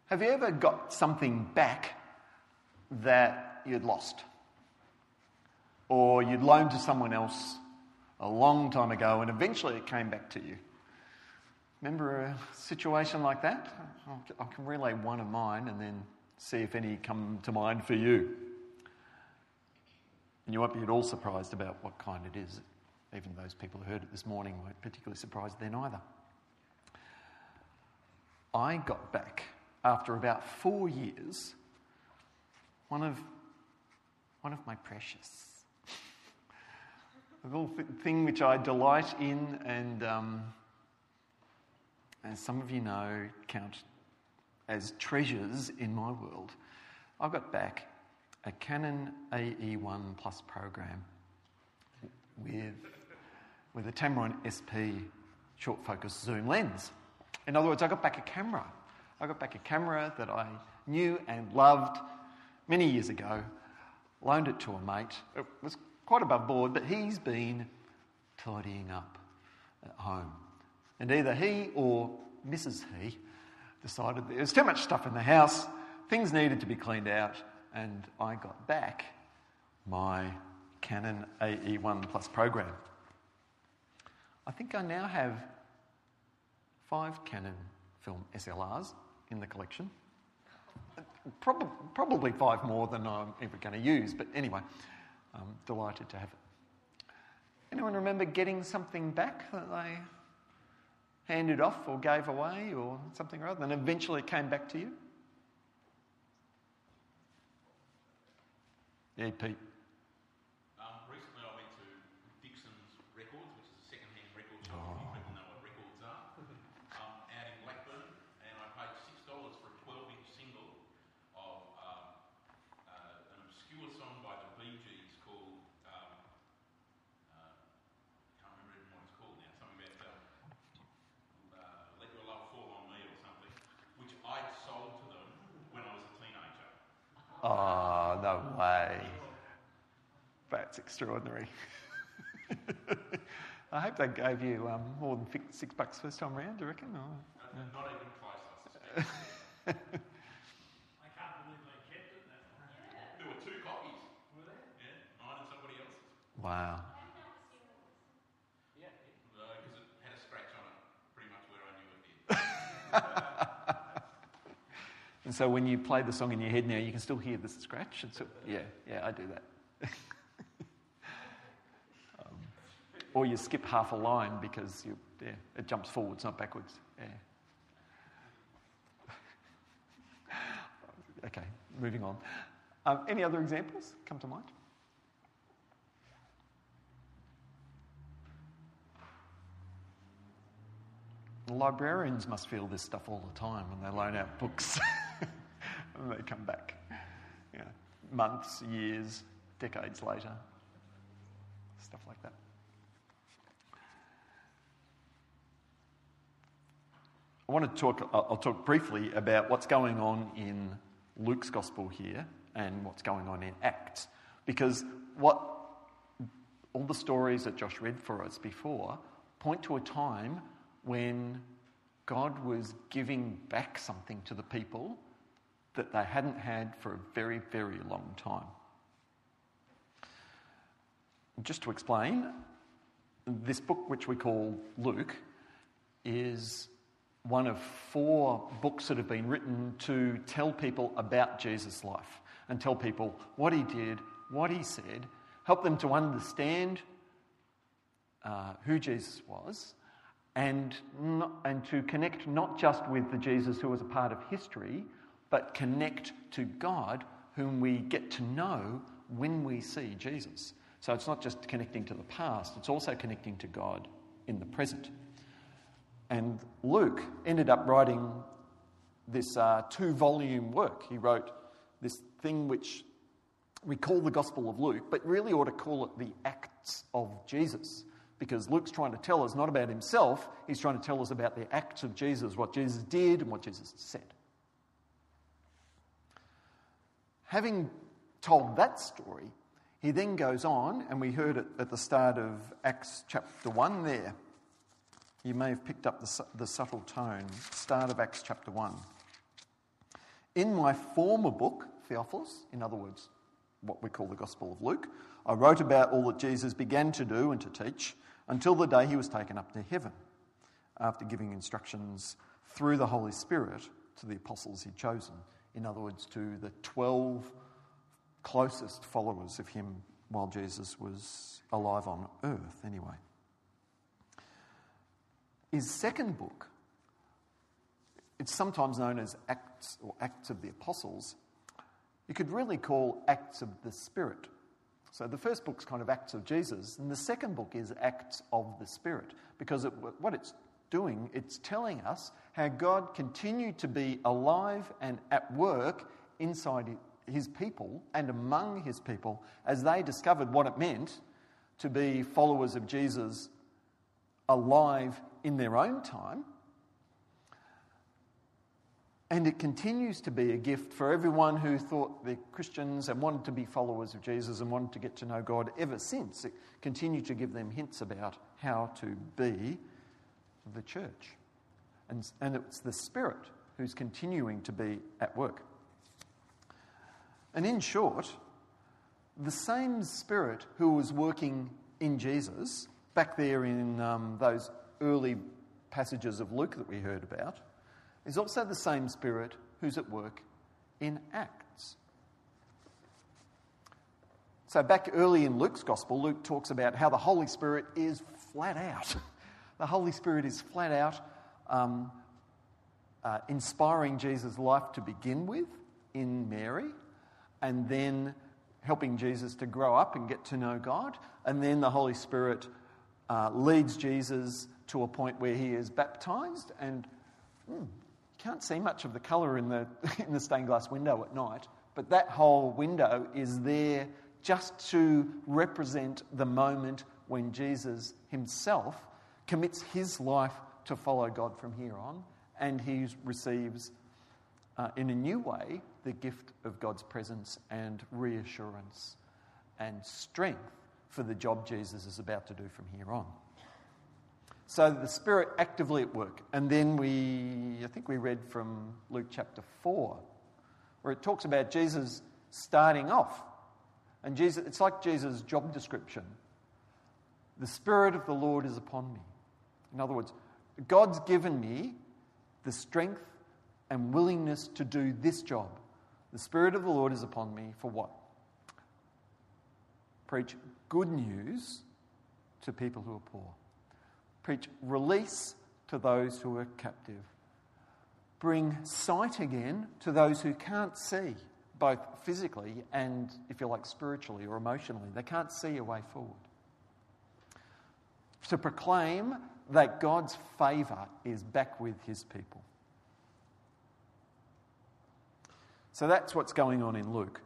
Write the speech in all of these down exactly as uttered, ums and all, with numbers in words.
Have you ever got something back that you'd lost? Or you'd loaned to someone else a long time ago and eventually it came back to you? Remember a situation like that? I can relay one of mine and then see if any come to mind for you. And you won't be at all surprised about what kind it is. Even those people who heard it this morning weren't particularly surprised then either. I got back, after about four years, one of one of my precious. A little th- thing which I delight in and, um, as some of you know, count as treasures in my world. I got back a Canon A E one Plus program with, with a Tamron S P short focus zoom lens. In other words, I got back a camera. I got back a camera that I knew and loved many years ago, loaned it to a mate. It was quite above board, but he's been tidying up at home. And either he or Missus He decided there was too much stuff in the house, things needed to be cleaned out, and I got back my Canon A E one Plus program. I think I now have five Canon film S L Rs in the collection. Probably, probably five more than I'm ever going to use, but anyway, I'm delighted to have it. Anyone remember getting something back that they handed off or gave away or something or other, and eventually it came back to you? Yeah, Pete. Um, recently I went to Dixon's Records, which is a second-hand record shop. Oh. If people know what records are. Um, out in Blackburn, and I paid six dollars for a twelve-inch single of um, uh, an obscure song by the Bee Gees called, um, uh, I can't remember even what it's called now, something about uh, uh, Let Your Love Fall on Me or something, which I'd sold to them when I was a teenager. Oh, no way. That's extraordinary. I hope they gave you um, more than six bucks first time round, do you reckon? Or, no, no. Not even close, I suspect. I can't believe they kept it that long. Yeah. There were two copies. Were there? Yeah, mine and somebody else's. Wow. Yeah, because uh, it had a scratch on it, pretty much where I knew it did. And so when you play the song in your head now, you can still hear the scratch. It's, yeah, yeah, I do that. um, or you skip half a line because you, yeah, it jumps forwards, not backwards. Yeah. Okay, moving on. Um, any other examples come to mind? Librarians must feel this stuff all the time when they loan out books and they come back, you know, months, years, decades later, stuff like that. I want to talk, I'll talk briefly about what's going on in Luke's Gospel here and what's going on in Acts, because what all the stories that Josh read for us before point to a time when God was giving back something to the people that they hadn't had for a very, very long time. Just to explain, this book, which we call Luke, is one of four books that have been written to tell people about Jesus' life and tell people what he did, what he said, help them to understand uh, who Jesus was, and not, and to connect not just with the Jesus who was a part of history, but connect to God, whom we get to know when we see Jesus. So it's not just connecting to the past, it's also connecting to God in the present. And Luke ended up writing this uh, two-volume work. He wrote this thing which we call the Gospel of Luke, but really ought to call it the Acts of Jesus, because Luke's trying to tell us not about himself, he's trying to tell us about the acts of Jesus, what Jesus did and what Jesus said. Having told that story, he then goes on, and we heard it at the start of Acts chapter one there. You may have picked up the, the subtle tone, start of Acts chapter one. In my former book, Theophilus, in other words, what we call the Gospel of Luke, I wrote about all that Jesus began to do and to teach until the day he was taken up to heaven, after giving instructions through the Holy Spirit to the apostles he'd chosen. In other words, to the twelve closest followers of him while Jesus was alive on earth, anyway. His second book, it's sometimes known as Acts or Acts of the Apostles. You could really call Acts of the Spirit. So the first book's kind of Acts of Jesus, and the second book is Acts of the Spirit, because it, what it's doing, it's telling us how God continued to be alive and at work inside his people and among his people as they discovered what it meant to be followers of Jesus alive in their own time. And it continues to be a gift for everyone who thought they're Christians and wanted to be followers of Jesus and wanted to get to know God ever since. It continued to give them hints about how to be the church. And, and it's the Spirit who's continuing to be at work. And in short, the same Spirit who was working in Jesus, back there in um, those early passages of Luke that we heard about, is also the same Spirit who's at work in Acts. So back early in Luke's Gospel, Luke talks about how the Holy Spirit is flat out. The Holy Spirit is flat out um, uh, inspiring Jesus' life to begin with in Mary, and then helping Jesus to grow up and get to know God. And then the Holy Spirit uh, leads Jesus to a point where he is baptised, and hmm, can't see much of the colour in the in the stained glass window at night, but that whole window is there just to represent the moment when Jesus himself commits his life to follow God from here on, and he receives, uh, in a new way, the gift of God's presence and reassurance and strength for the job Jesus is about to do from here on. So the Spirit actively at work. And then we, I think we read from Luke chapter four, where it talks about Jesus starting off. And Jesus, it's like Jesus' job description. The Spirit of the Lord is upon me. In other words, God's given me the strength and willingness to do this job. The Spirit of the Lord is upon me for what? Preach good news to people who are poor. Preach release to those who are captive. Bring sight again to those who can't see, both physically and, if you like, spiritually or emotionally. They can't see a way forward. To proclaim that God's favour is back with his people. So that's what's going on in Luke.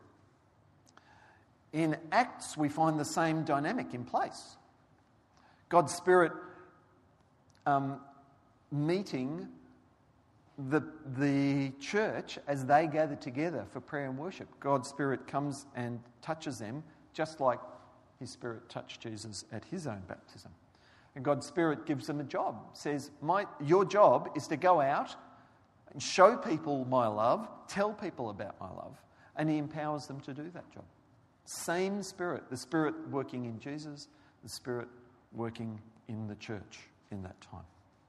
In Acts, we find the same dynamic in place. God's Spirit um, meeting the, the church as they gather together for prayer and worship. God's Spirit comes and touches them just like his Spirit touched Jesus at his own baptism. And God's Spirit gives them a job. Says, "My, your job is to go out and show people my love, tell people about my love." And he empowers them to do that job. Same Spirit, the Spirit working in Jesus, the Spirit working in the church in that time.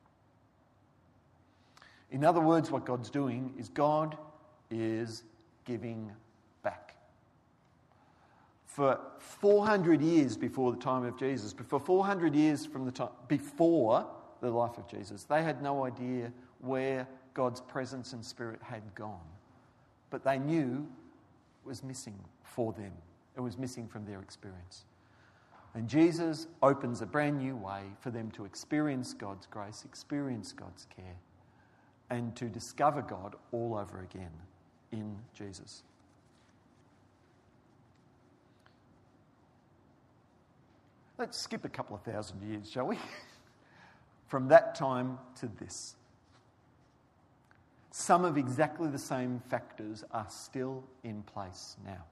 In other words, what God's doing is God is giving back. For four hundred years before the time of Jesus, for four hundred years from the time before the life of Jesus, they had no idea where God's presence and Spirit had gone. But they knew it was missing for them. It was missing from their experience. And Jesus opens a brand new way for them to experience God's grace, experience God's care, and to discover God all over again in Jesus. Let's skip a couple of thousand years, shall we? From that time to this. Some of exactly the same factors are still in place now.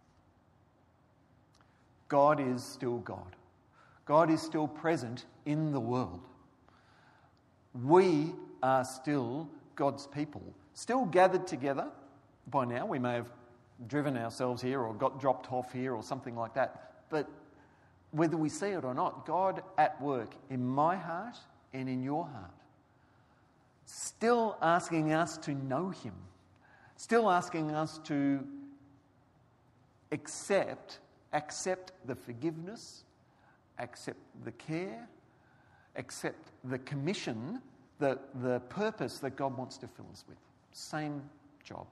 God is still God. God is still present in the world. We are still God's people, still gathered together by now we may have driven ourselves here or got dropped off here or something like that. But whether we see it or not, God at work in my heart and in your heart, still asking us to know him, still asking us to accept, accept the forgiveness, accept the care, accept the commission, the, the purpose that God wants to fill us with. Same job.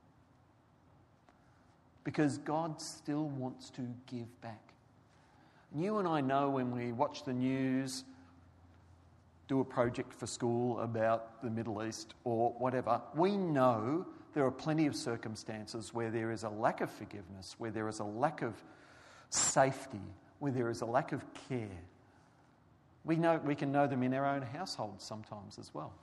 Because God still wants to give back. You and I know when we watch the news, do a project for school about the Middle East or whatever, we know there are plenty of circumstances where there is a lack of forgiveness, where there is a lack of safety, where there is a lack of care. We know we can know them in our own households sometimes as well.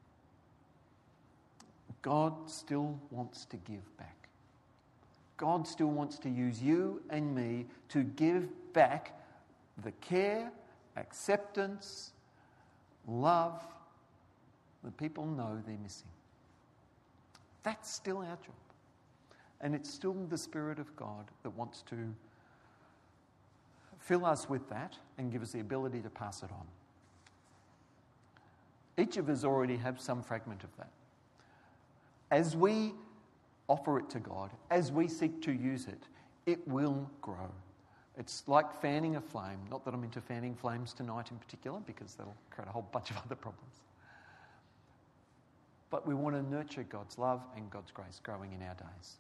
God still wants to give back. God still wants to use you and me to give back the care, acceptance, love that people know they're missing. That's still our job. And it's still the Spirit of God that wants to fill us with that and give us the ability to pass it on. Each of us already have some fragment of that. As we offer it to God, as we seek to use it, it will grow. It's like fanning a flame. Not that I'm into fanning flames tonight in particular, because that'll create a whole bunch of other problems. But we want to nurture God's love and God's grace growing in our days.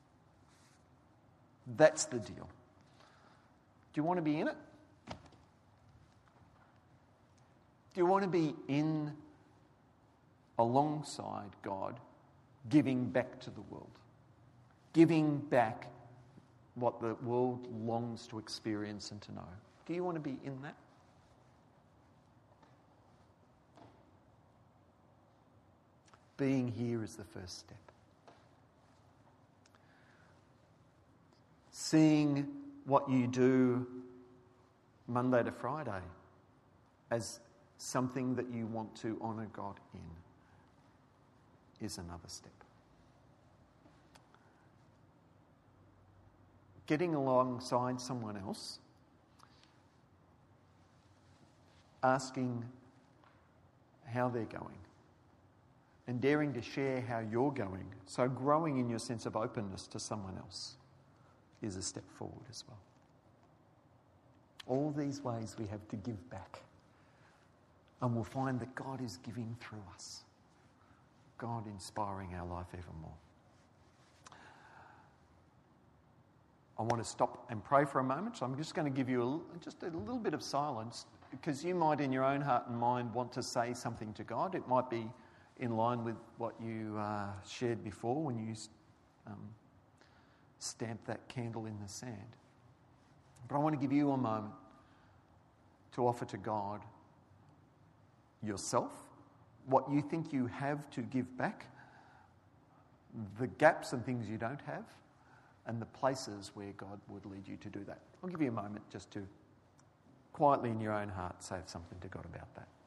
That's the deal. Do you want to be in it? Do you want to be in alongside God, giving back to the world? Giving back what the world longs to experience and to know. Do you want to be in that? Being here is the first step. Seeing what you do Monday to Friday as something that you want to honour God in is another step. Getting alongside someone else, asking how they're going, and daring to share how you're going, so growing in your sense of openness to someone else is a step forward as well. All these ways we have to give back, and we'll find that God is giving through us, God inspiring our life even more. I want to stop and pray for a moment, so I'm just going to give you a, just a little bit of silence, because you might in your own heart and mind want to say something to God. It might be in line with what you uh, shared before when you um, stamped that candle in the sand. But I want to give you a moment to offer to God yourself, what you think you have to give back, the gaps and things you don't have, and the places where God would lead you to do that. I'll give you a moment just to quietly in your own heart say something to God about that.